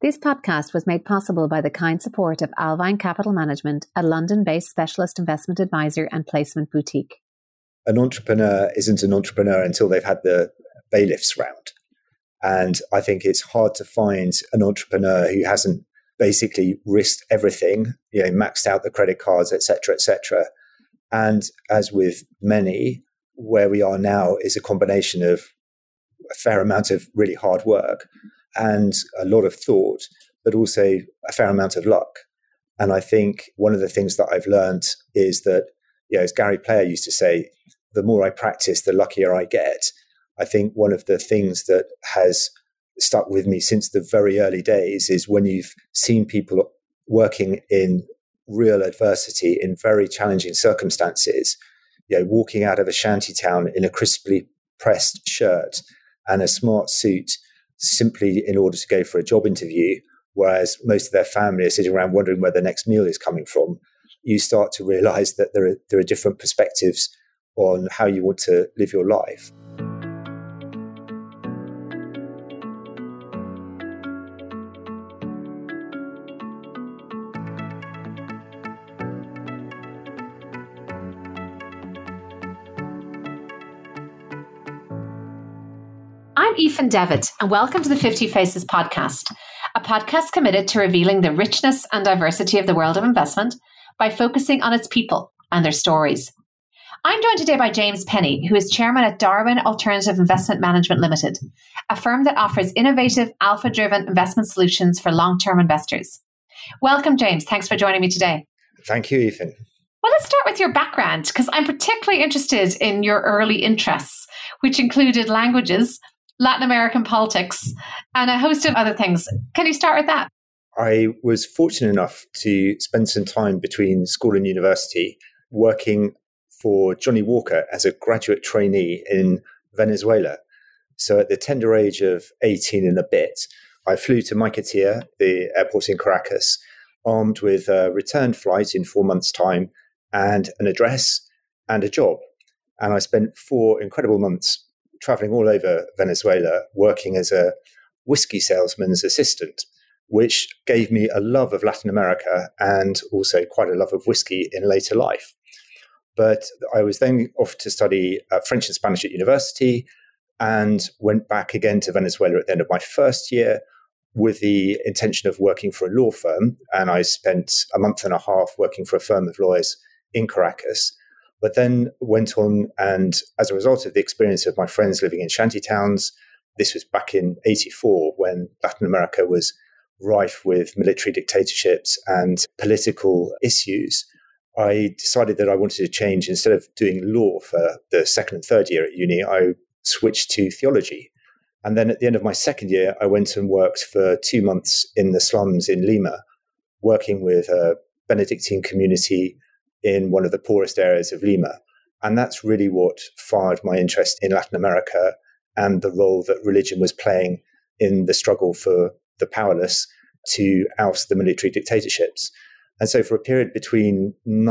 This podcast was made possible by the kind support of Alvine Capital Management, a London-based specialist investment advisor and placement boutique. An entrepreneur isn't an entrepreneur until they've had the bailiffs round. And I think it's hard to find an entrepreneur who hasn't basically risked everything, maxed out the credit cards, et cetera, And as with many, where we are now is a combination of a fair amount of really hard work and a lot of thought, but also a fair amount of luck. And I think one of the things that I've learned is that, as Gary Player used to say, the more I practice, the luckier I get. I think one of the things that has stuck with me since the very early days is when you've seen people working in real adversity, in very challenging circumstances, walking out of a shanty town in a crisply pressed shirt and a smart suit simply in order to go for a job interview, whereas most of their family are sitting around wondering where the next meal is coming from. You start to realize that there are different perspectives on how you want to live your life. I'm Aoife Devitt, and welcome to the 50 Faces podcast, a podcast committed to revealing the richness and diversity of the world of investment by focusing on its people and their stories. I'm joined today by James Penny, who is chairman at Darwin Alternative Investment Management Limited, a firm that offers innovative, alpha-driven investment solutions for long-term investors. Welcome, James. Thanks for joining me today. Thank you, Ethan. Well, let's start with your background, because I'm particularly interested in your early interests, which included languages, Latin American politics, and a host of other things. Can you start with that? I was fortunate enough to spend some time between school and university working for Johnny Walker as a graduate trainee in Venezuela. So at the tender age of 18 and a bit, I flew to Maiquetía, the airport in Caracas, armed with a return flight in 4 months' time and an address and a job. And I spent 4 incredible months traveling all over Venezuela, working as a whiskey salesman's assistant, which gave me a love of Latin America and also quite a love of whiskey in later life. But I was then off to study French and Spanish at university and went back again to Venezuela at the end of my first year with the intention of working for a law firm. And I spent a month and a half working for a firm of lawyers in Caracas, but then went on, and as a result of the experience of my friends living in shanty towns, this was back in 84 when Latin America was rife with military dictatorships and political issues. I decided that I wanted to change. Instead of doing law for the second and third year at uni, I switched to theology. And then at the end of my second year, I went and worked for 2 months in the slums in Lima, working with a Benedictine community in one of the poorest areas of Lima. And that's really what fired my interest in Latin America and the role that religion was playing in the struggle for the powerless to oust the military dictatorships. And so for a period between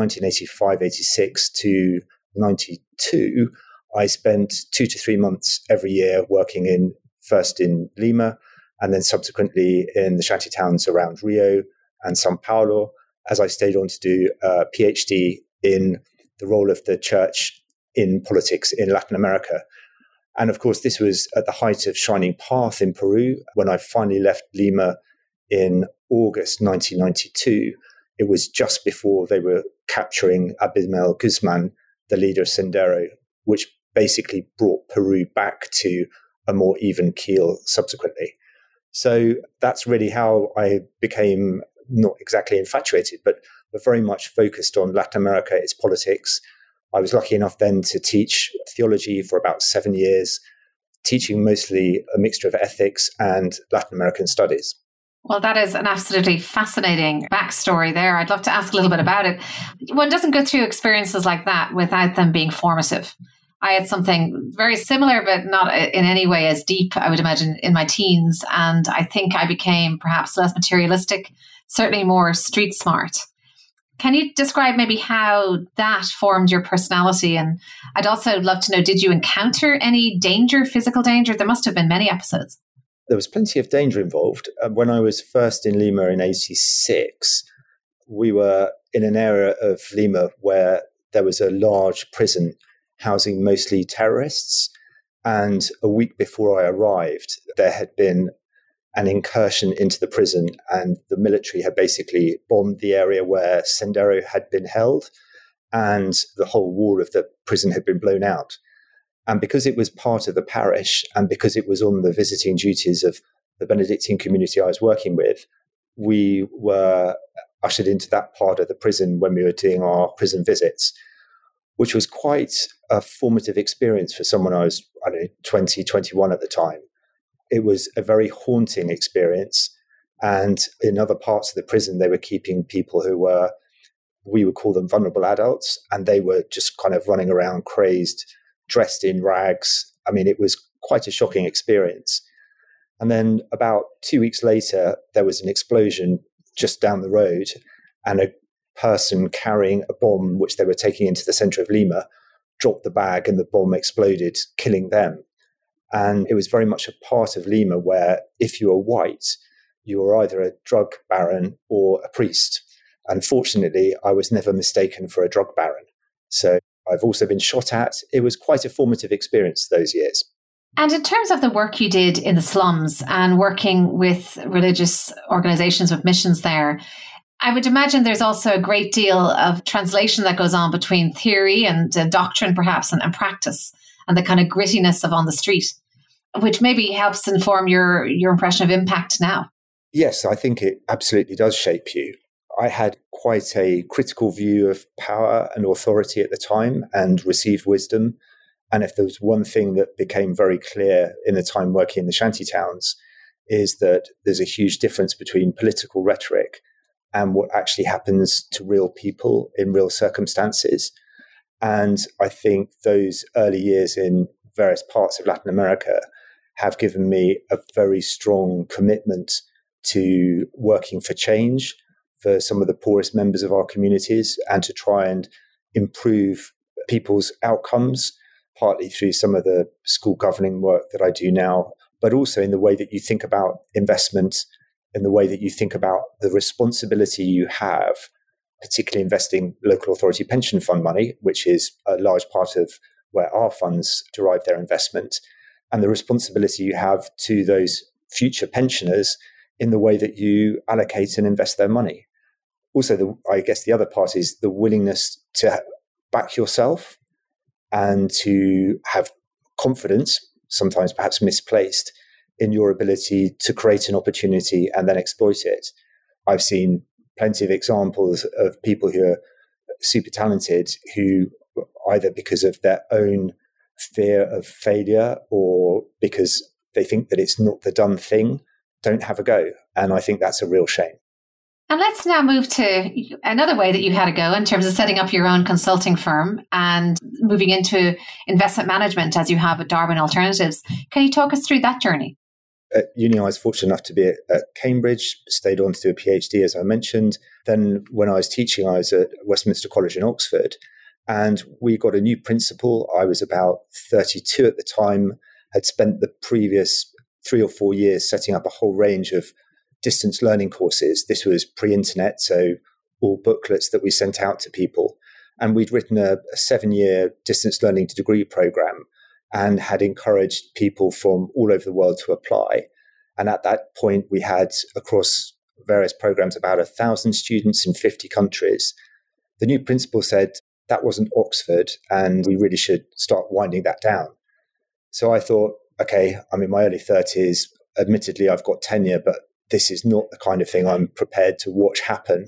1985-86 to 92, I spent 2 to 3 months every year working first in Lima and then subsequently in the shanty towns around Rio and Sao Paulo, as I stayed on to do a PhD in the role of the church in politics in Latin America. And of course, this was at the height of Shining Path in Peru. When I finally left Lima in August 1992, it was just before they were capturing Abimel Guzman, the leader of Sendero, which basically brought Peru back to a more even keel subsequently. So that's really how I became not exactly infatuated, but very much focused on Latin America, its politics. I was lucky enough then to teach theology for about 7 years, teaching mostly a mixture of ethics and Latin American studies. Well, that is an absolutely fascinating backstory there. I'd love to ask a little bit about it. One doesn't go through experiences like that without them being formative. I had something very similar, but not in any way as deep, I would imagine, in my teens. And I think I became perhaps less materialistic, certainly more street smart. Can you describe maybe how that formed your personality? And I'd also love to know, did you encounter any danger, physical danger? There must have been many episodes. There was plenty of danger involved. When I was first in Lima in 86, we were in an area of Lima where there was a large prison housing mostly terrorists. And a week before I arrived, there had been an incursion into the prison, and the military had basically bombed the area where Sendero had been held, and the whole wall of the prison had been blown out. And because it was part of the parish, and because it was on the visiting duties of the Benedictine community I was working with, we were ushered into that part of the prison when we were doing our prison visits, which was quite a formative experience for someone I was, 20, 21 at the time. It was a very haunting experience. And in other parts of the prison, they were keeping people who were, we would call them vulnerable adults, and they were just kind of running around crazed, dressed in rags. I mean, it was quite a shocking experience. And then about 2 weeks later, there was an explosion just down the road, and a person carrying a bomb, which they were taking into the center of Lima, dropped the bag and the bomb exploded, killing them. And it was very much a part of Lima where if you were white, you were either a drug baron or a priest. Unfortunately, I was never mistaken for a drug baron. So I've also been shot at. It was quite a formative experience those years. And in terms of the work you did in the slums and working with religious organizations with missions there, I would imagine there's also a great deal of translation that goes on between theory and doctrine, perhaps, and practice, and the kind of grittiness of on the street, which maybe helps inform your impression of impact now. Yes, I think it absolutely does shape you. I had quite a critical view of power and authority at the time and received wisdom. And if there was one thing that became very clear in the time working in the shanty towns, is that there's a huge difference between political rhetoric and what actually happens to real people in real circumstances. And I think those early years in various parts of Latin America have given me a very strong commitment to working for change for some of the poorest members of our communities and to try and improve people's outcomes, partly through some of the school governing work that I do now, but also in the way that you think about investment, in the way that you think about the responsibility you have, particularly investing local authority pension fund money, which is a large part of where our funds derive their investment, and the responsibility you have to those future pensioners in the way that you allocate and invest their money. Also, I guess the other part is the willingness to back yourself and to have confidence, sometimes perhaps misplaced, in your ability to create an opportunity and then exploit it. I've seen plenty of examples of people who are super talented who, either because of their own fear of failure or because they think that it's not the done thing, don't have a go. And I think that's a real shame. And let's now move to another way that you had a go in terms of setting up your own consulting firm and moving into investment management as you have at Darwin Alternatives. Can you talk us through that journey? At uni, I was fortunate enough to be at Cambridge, stayed on to do a PhD, as I mentioned. Then when I was teaching, I was at Westminster College in Oxford, and we got a new principal. I was about 32 at the time, had spent the previous 3 or 4 years setting up a whole range of distance learning courses. This was pre-internet, so all booklets that we sent out to people. And we'd written a 7-year distance learning to degree program and had encouraged people from all over the world to apply. And at that point, we had, across various programs, about 1,000 students in 50 countries. The new principal said that wasn't Oxford, and we really should start winding that down. So I thought, okay, I'm in my early 30s. Admittedly, I've got tenure, but this is not the kind of thing I'm prepared to watch happen.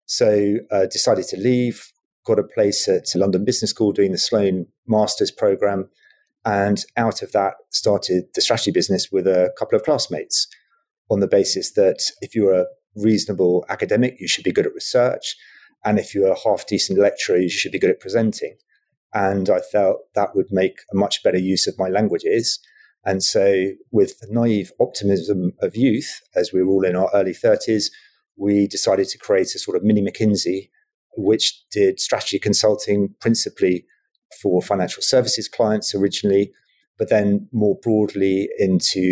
So decided to leave, got a place at London Business School doing the Sloan Masters program. And out of that, started the strategy business with a couple of classmates on the basis that if you're a reasonable academic, you should be good at research. And if you're a half-decent lecturer, you should be good at presenting. And I felt that would make a much better use of my languages. And so with the naive optimism of youth, as we were all in our early 30s, we decided to create a sort of mini McKinsey, which did strategy consulting principally for financial services clients originally, but then more broadly into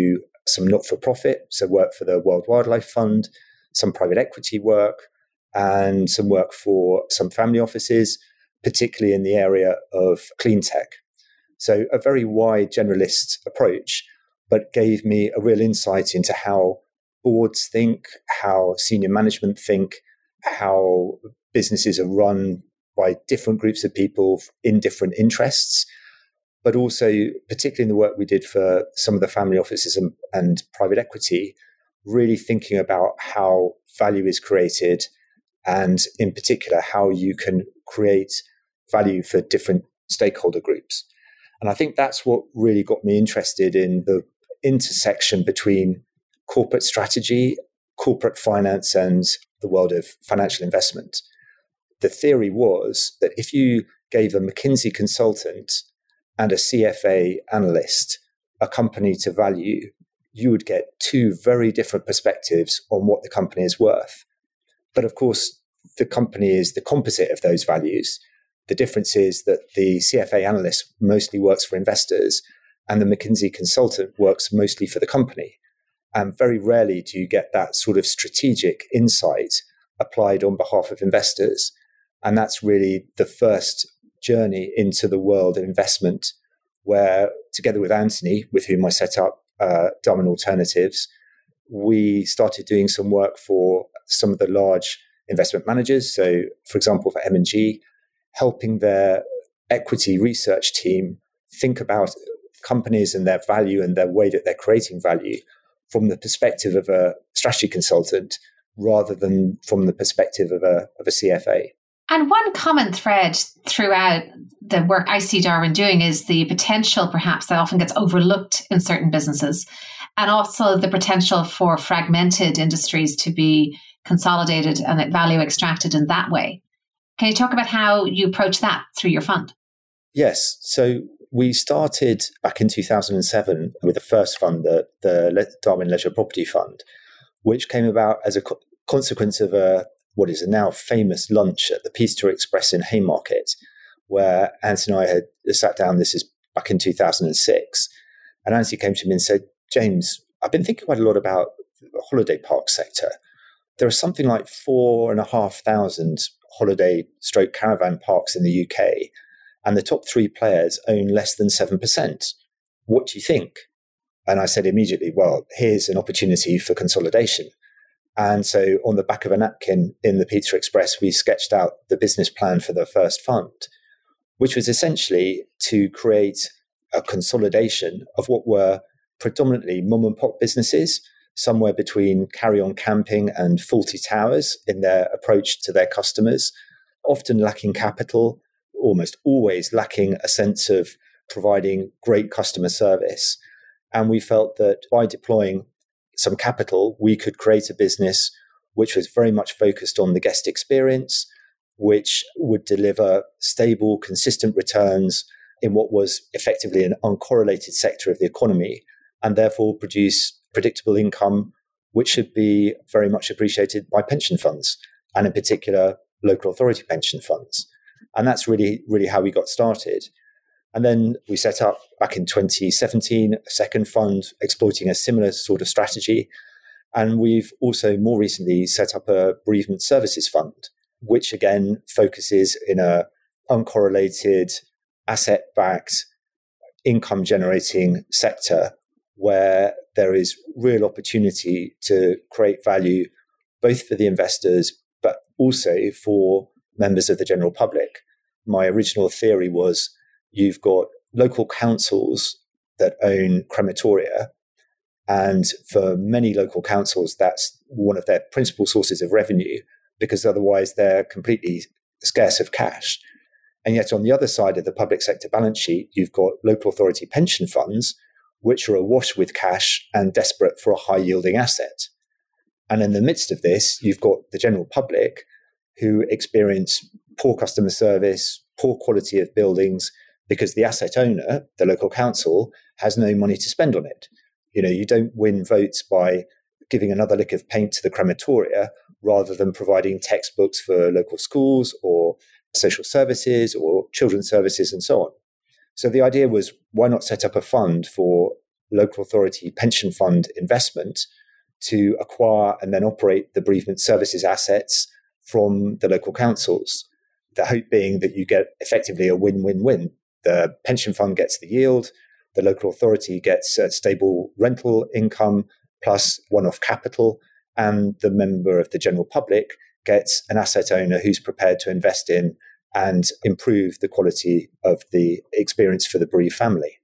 some not-for-profit, so work for the World Wildlife Fund, some private equity work, and some work for some family offices, particularly in the area of clean tech. So a very wide generalist approach, but gave me a real insight into how boards think, how senior management think, how businesses are run by different groups of people in different interests, but also, particularly in the work we did for some of the family offices and private equity, really thinking about how value is created and in particular how you can create value for different stakeholder groups. And I think that's what really got me interested in the intersection between corporate strategy, corporate finance, and the world of financial investment. The theory was that if you gave a McKinsey consultant and a CFA analyst a company to value, you would get two very different perspectives on what the company is worth. But of course, the company is the composite of those values. The difference is that the CFA analyst mostly works for investors and the McKinsey consultant works mostly for the company. And very rarely do you get that sort of strategic insight applied on behalf of investors. And that's really the first journey into the world of investment, where together with Anthony, with whom I set up Damen Alternatives, we started doing some work for some of the large investment managers. So, for example, for M&G, helping their equity research team think about companies and their value and their way that they're creating value from the perspective of a strategy consultant rather than from the perspective of a CFA. And one common thread throughout the work I see Darwin doing is the potential, perhaps, that often gets overlooked in certain businesses, and also the potential for fragmented industries to be consolidated and value extracted in that way. Can you talk about how you approach that through your fund? Yes. So we started back in 2007 with the first fund, the Darwin Leisure Property Fund, which came about as a consequence of what is a now famous lunch at the Peaster Express in Haymarket, where Anthony and I had sat down. This is back in 2006. And Anthony came to me and said, James, I've been thinking quite a lot about the holiday park sector. There are something like 4,500 holiday/caravan parks in the UK, and the top three players own less than 7%. What do you think? And I said immediately, well, here's an opportunity for consolidation. And so on the back of a napkin in the Peaster Express, we sketched out the business plan for the first fund, which was essentially to create a consolidation of what were predominantly mom and pop businesses, somewhere between Carry On Camping and Fawlty Towers in their approach to their customers, often lacking capital, almost always lacking a sense of providing great customer service. And we felt that by deploying some capital, we could create a business which was very much focused on the guest experience, which would deliver stable, consistent returns in what was effectively an uncorrelated sector of the economy, and therefore produce predictable income, which should be very much appreciated by pension funds, and in particular, local authority pension funds. And that's really, really how we got started. And then we set up back in 2017 a second fund exploiting a similar sort of strategy. And we've also more recently set up a bereavement services fund, which again focuses in a uncorrelated, asset-backed, income-generating sector where there is real opportunity to create value both for the investors but also for members of the general public. My original theory was you've got local councils that own crematoria, and for many local councils, that's one of their principal sources of revenue because otherwise they're completely scarce of cash. And yet on the other side of the public sector balance sheet, you've got local authority pension funds, which are awash with cash and desperate for a high-yielding asset. And in the midst of this, you've got the general public who experience poor customer service, poor quality of buildings, because the asset owner, the local council, has no money to spend on it. You don't win votes by giving another lick of paint to the crematoria rather than providing textbooks for local schools or social services or children's services and so on. So the idea was, why not set up a fund for local authority pension fund investment to acquire and then operate the bereavement services assets from the local councils. The hope being that you get effectively a win-win-win. The pension fund gets the yield, the local authority gets a stable rental income plus one-off capital, and the member of the general public gets an asset owner who's prepared to invest in and improve the quality of the experience for the bereaved family.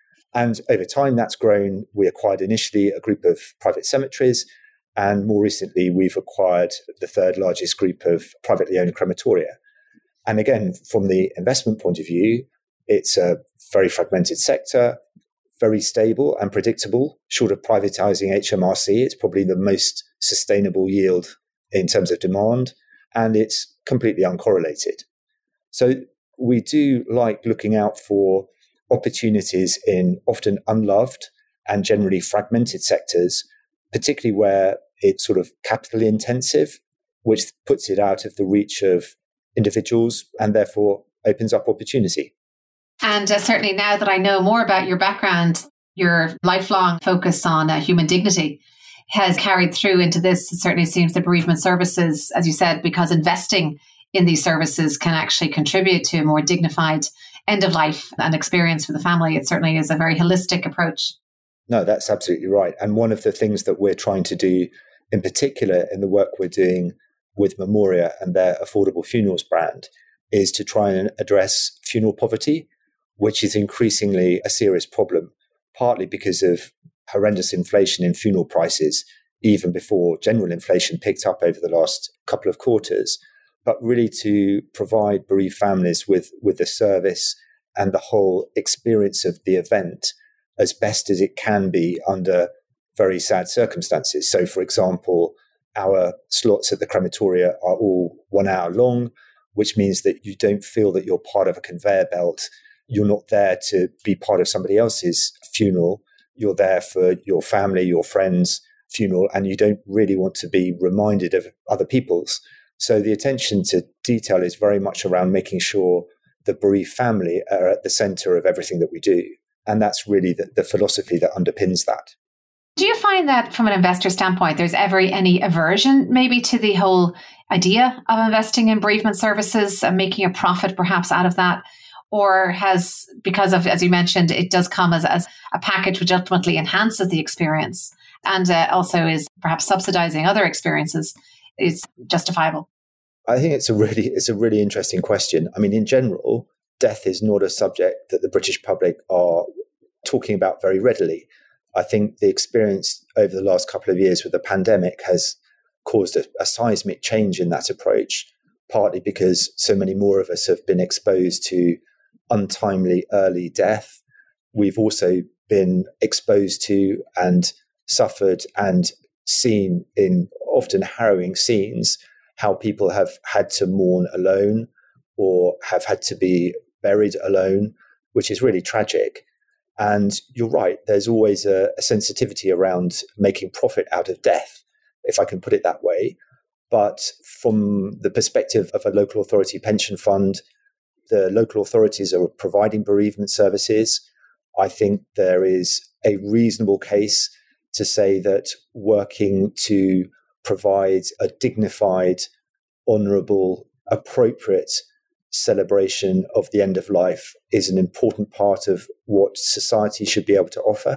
And over time, that's grown. We acquired initially a group of private cemeteries, and more recently, we've acquired the third largest group of privately owned crematoria. And again, from the investment point of view, it's a very fragmented sector, very stable and predictable. Short of privatizing HMRC, it's probably the most sustainable yield in terms of demand, and it's completely uncorrelated. So we do like looking out for opportunities in often unloved and generally fragmented sectors, particularly where it's sort of capital intensive, which puts it out of the reach of individuals and therefore opens up opportunity. And certainly now that I know more about your background, your lifelong focus on human dignity has carried through into this. It certainly seems that bereavement services, as you said, because investing in these services can actually contribute to a more dignified end of life and experience for the family. It certainly is a very holistic approach. No, that's absolutely right. And one of the things that we're trying to do in particular in the work we're doing with Memoria and their Affordable Funerals brand is to try and address funeral poverty, which is increasingly a serious problem, partly because of horrendous inflation in funeral prices, even before general inflation picked up over the last couple of quarters, but really to provide bereaved families with the service and the whole experience of the event as best as it can be under very sad circumstances. So, for example, our slots at the crematoria are all 1 hour long, which means that you don't feel that you're part of a conveyor belt. You're not there to be part of somebody else's funeral. You're there for your family, your friends' funeral, and you don't really want to be reminded of other people's. So the attention to detail is very much around making sure the bereaved family are at the center of everything that we do. And that's really the philosophy that underpins that. Do you find that from an investor standpoint, there's ever any aversion maybe to the whole idea of investing in bereavement services and making a profit perhaps out of that? Or has, because of, as you mentioned, it does come as a package which ultimately enhances the experience and also is perhaps subsidizing other experiences, is justifiable? I think it's a really interesting question. I mean, in general, death is not a subject that the British public are talking about very readily. I think the experience over the last couple of years with the pandemic has caused a seismic change in that approach, partly because so many more of us have been exposed to untimely early death. We've also been exposed to and suffered and seen in often harrowing scenes how people have had to mourn alone or have had to be buried alone, which is really tragic. And you're right, there's always a sensitivity around making profit out of death, if I can put it that way. But from the perspective of a local authority pension fund, the local authorities are providing bereavement services. I think there is a reasonable case to say that working to provide a dignified, honourable, appropriate celebration of the end of life is an important part of what society should be able to offer.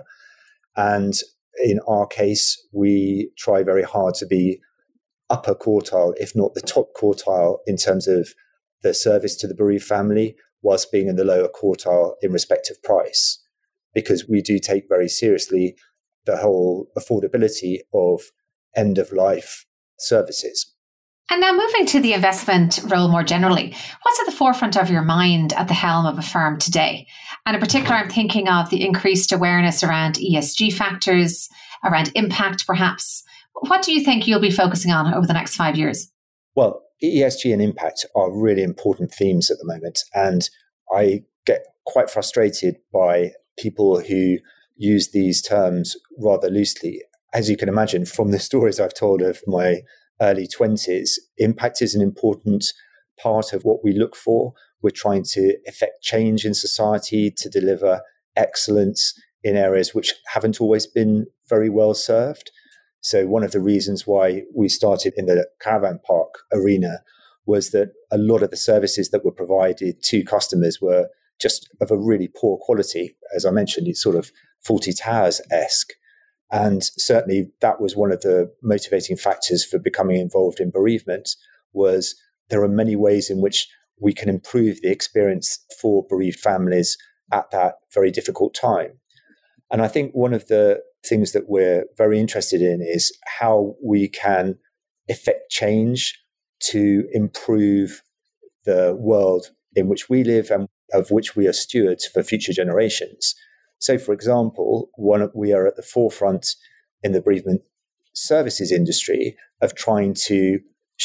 And in our case, we try very hard to be upper quartile, if not the top quartile, in terms of the service to the bereaved family, whilst being in the lower quartile in respect of price, because we do take very seriously the whole affordability of end-of-life services. And now moving to the investment role more generally, what's at the forefront of your mind at the helm of a firm today? And in particular, I'm thinking of the increased awareness around ESG factors, around impact perhaps. What do you think you'll be focusing on over the next 5 years? Well, ESG and impact are really important themes at the moment. And I get quite frustrated by people who use these terms rather loosely. As you can imagine from the stories I've told of my early 20s, impact is an important part of what we look for. We're trying to effect change in society, to deliver excellence in areas which haven't always been very well served. So one of the reasons why we started in the caravan park arena was that a lot of the services that were provided to customers were just of a really poor quality. As I mentioned, it's sort of Fawlty Towers-esque. And certainly that was one of the motivating factors for becoming involved in bereavement, was there are many ways in which we can improve the experience for bereaved families at that very difficult time. And I think one of the things that we're very interested in is how we can effect change to improve the world in which we live and of which we are stewards for future generations. So, for example, we are at the forefront in the bereavement services industry of trying to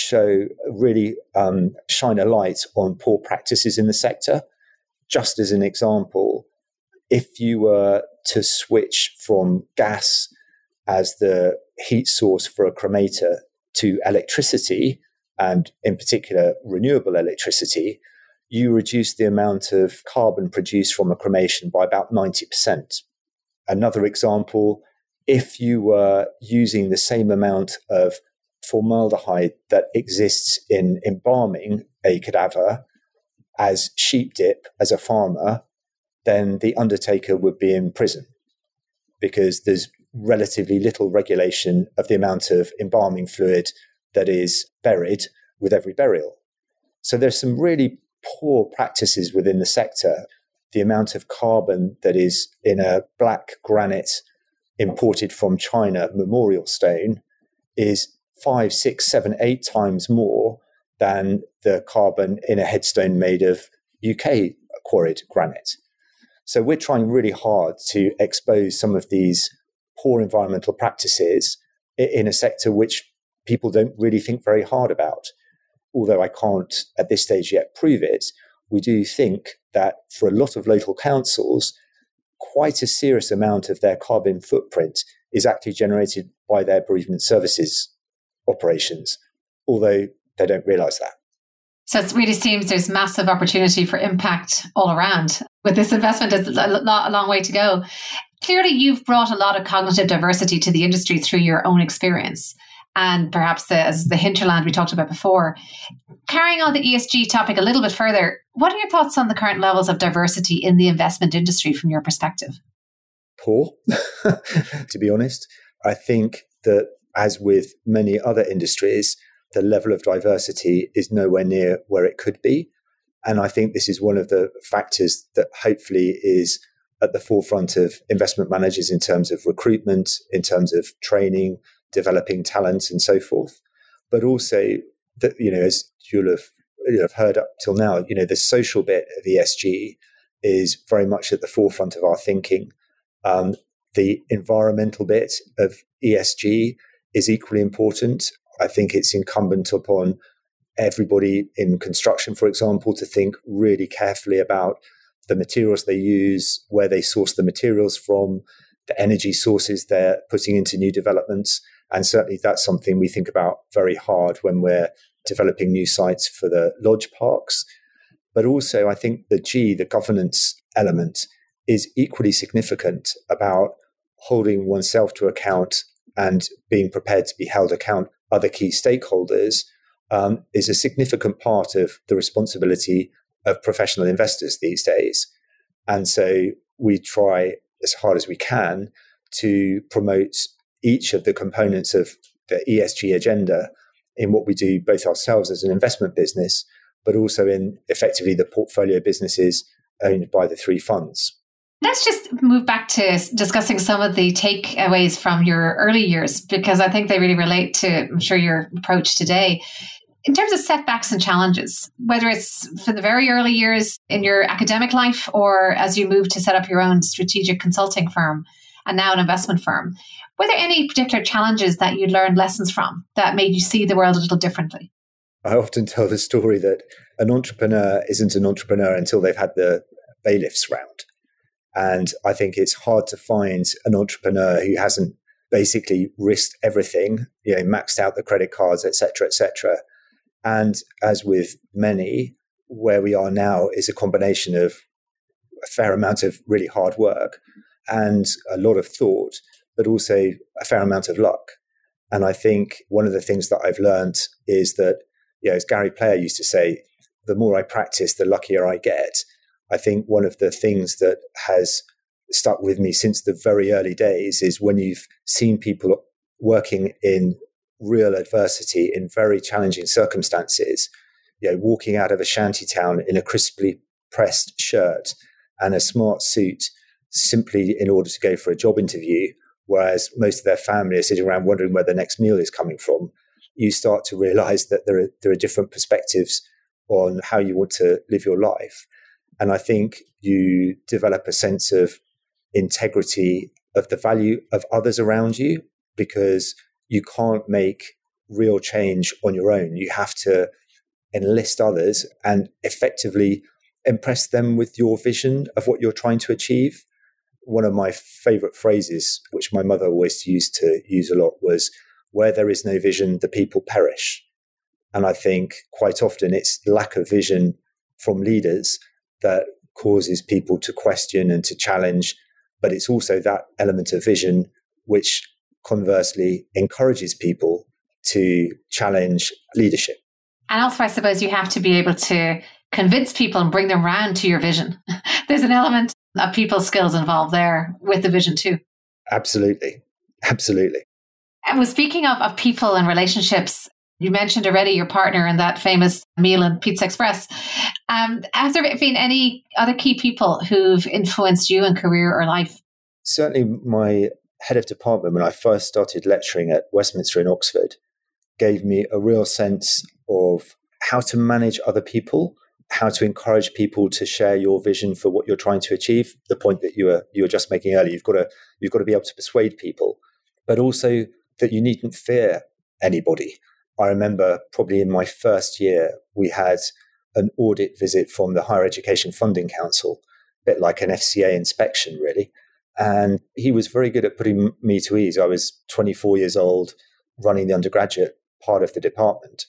really shine a light on poor practices in the sector. Just as an example, if you were to switch from gas as the heat source for a cremator to electricity, and in particular renewable electricity, you reduce the amount of carbon produced from a cremation by about 90%. Another example, if you were using the same amount of formaldehyde that exists in embalming a cadaver as sheep dip as a farmer, then the undertaker would be in prison, because there's relatively little regulation of the amount of embalming fluid that is buried with every burial. So there's some really poor practices within the sector. The amount of carbon that is in a black granite imported from China memorial stone is 5, 6, 7, 8 times more than the carbon in a headstone made of UK quarried granite. So we're trying really hard to expose some of these poor environmental practices in a sector which people don't really think very hard about. Although I can't at this stage yet prove it, we do think that for a lot of local councils, quite a serious amount of their carbon footprint is actually generated by their bereavement services operations, although they don't realise that. So it really seems there's massive opportunity for impact all around. With this investment, there's a long way to go. Clearly, you've brought a lot of cognitive diversity to the industry through your own experience, and perhaps as the hinterland we talked about before. Carrying on the ESG topic a little bit further, what are your thoughts on the current levels of diversity in the investment industry from your perspective? Poor, to be honest. I think that, as with many other industries, the level of diversity is nowhere near where it could be. And I think this is one of the factors that hopefully is at the forefront of investment managers in terms of recruitment, in terms of training, developing talent and so forth. But also, that, as you'll have heard up till now, the social bit of ESG is very much at the forefront of our thinking. The environmental bit of ESG is equally important. I think it's incumbent upon everybody in construction, for example, to think really carefully about the materials they use, where they source the materials from, the energy sources they're putting into new developments. And certainly that's something we think about very hard when we're developing new sites for the lodge parks. But also, I think the governance element is equally significant about holding oneself to account and being prepared to be held account other key stakeholders is a significant part of the responsibility of professional investors these days. And so we try as hard as we can to promote each of the components of the ESG agenda in what we do, both ourselves as an investment business, but also in effectively the portfolio businesses owned by the 3 funds. Let's just move back to discussing some of the takeaways from your early years, because I think they really relate to, I'm sure, your approach today. In terms of setbacks and challenges, whether it's for the very early years in your academic life or as you moved to set up your own strategic consulting firm and now an investment firm, were there any particular challenges that you learned lessons from that made you see the world a little differently? I often tell the story that an entrepreneur isn't an entrepreneur until they've had the bailiffs round. And I think it's hard to find an entrepreneur who hasn't basically risked everything, maxed out the credit cards, et cetera, And as with many, where we are now is a combination of a fair amount of really hard work and a lot of thought, but also a fair amount of luck. And I think one of the things that I've learned is that, as Gary Player used to say, the more I practice, the luckier I get. I think one of the things that has stuck with me since the very early days is when you've seen people working in real adversity, in very challenging circumstances, walking out of a shanty town in a crisply pressed shirt and a smart suit simply in order to go for a job interview, whereas most of their family are sitting around wondering where the next meal is coming from. You start to realize that there are different perspectives on how you want to live your life. And I think you develop a sense of integrity of the value of others around you, because you can't make real change on your own. You have to enlist others and effectively impress them with your vision of what you're trying to achieve. One of my favorite phrases, which my mother always used to use a lot, was, where there is no vision, the people perish. And I think quite often it's lack of vision from leaders that causes people to question and to challenge. But it's also that element of vision which conversely encourages people to challenge leadership. And also, I suppose you have to be able to convince people and bring them around to your vision. There's an element of people skills involved there with the vision too. Absolutely. And speaking of people and relationships, you mentioned already your partner and that famous meal in Pizza Express. Have there been any other key people who've influenced you in career or life? Certainly my head of department, when I first started lecturing at Westminster in Oxford, gave me a real sense of how to manage other people, how to encourage people to share your vision for what you're trying to achieve. The point that you were just making earlier, you've got to be able to persuade people, but also that you needn't fear anybody. I remember probably in my first year, we had an audit visit from the Higher Education Funding Council, a bit like an FCA inspection, really. And he was very good at putting me to ease. I was 24 years old, running the undergraduate part of the department,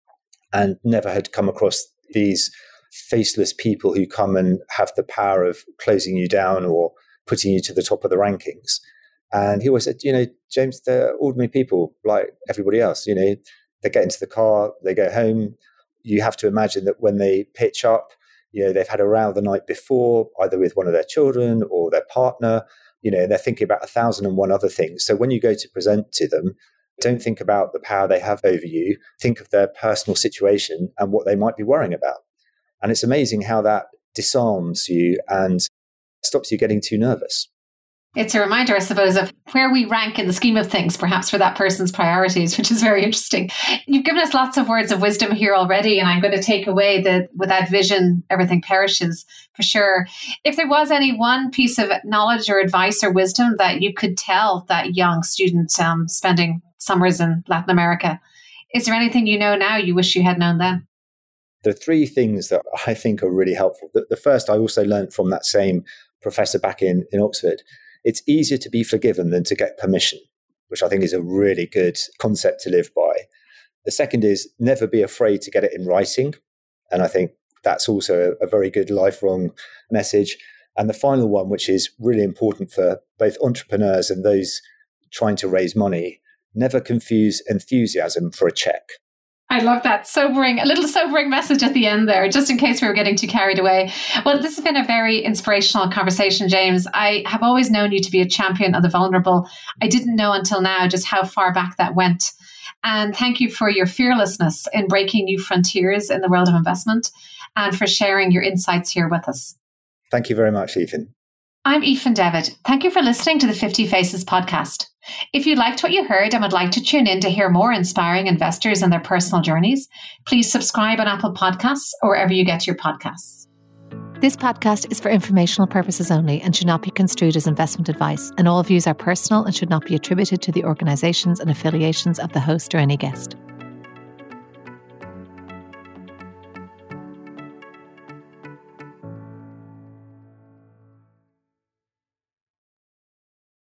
and never had come across these faceless people who come and have the power of closing you down or putting you to the top of the rankings. And he always said, James, they're ordinary people like everybody else. They get into the car, they go home. You have to imagine that when they pitch up, they've had a row the night before, either with one of their children or their partner, and they're thinking about 1,001 other things. So when you go to present to them, don't think about the power they have over you. Think of their personal situation and what they might be worrying about. And it's amazing how that disarms you and stops you getting too nervous. It's a reminder, I suppose, of where we rank in the scheme of things, perhaps for that person's priorities, which is very interesting. You've given us lots of words of wisdom here already, and I'm going to take away that without vision, everything perishes, for sure. If there was any one piece of knowledge or advice or wisdom that you could tell that young student spending summers in Latin America, is there anything you know now you wish you had known then? The three things that I think are really helpful. The first I also learned from that same professor back in Oxford. It's easier to be forgiven than to get permission, which I think is a really good concept to live by. The second is never be afraid to get it in writing. And I think that's also a very good lifelong message. And the final one, which is really important for both entrepreneurs and those trying to raise money, never confuse enthusiasm for a check. I love that. A little sobering message at the end there, just in case we were getting too carried away. Well, this has been a very inspirational conversation, James. I have always known you to be a champion of the vulnerable. I didn't know until now just how far back that went. And thank you for your fearlessness in breaking new frontiers in the world of investment and for sharing your insights here with us. Thank you very much, Ethan. I'm Aoife Devitt. Thank you for listening to the 50 Faces podcast. If you liked what you heard and would like to tune in to hear more inspiring investors and their personal journeys, please subscribe on Apple Podcasts or wherever you get your podcasts. This podcast is for informational purposes only and should not be construed as investment advice, and all views are personal and should not be attributed to the organisations and affiliations of the host or any guest.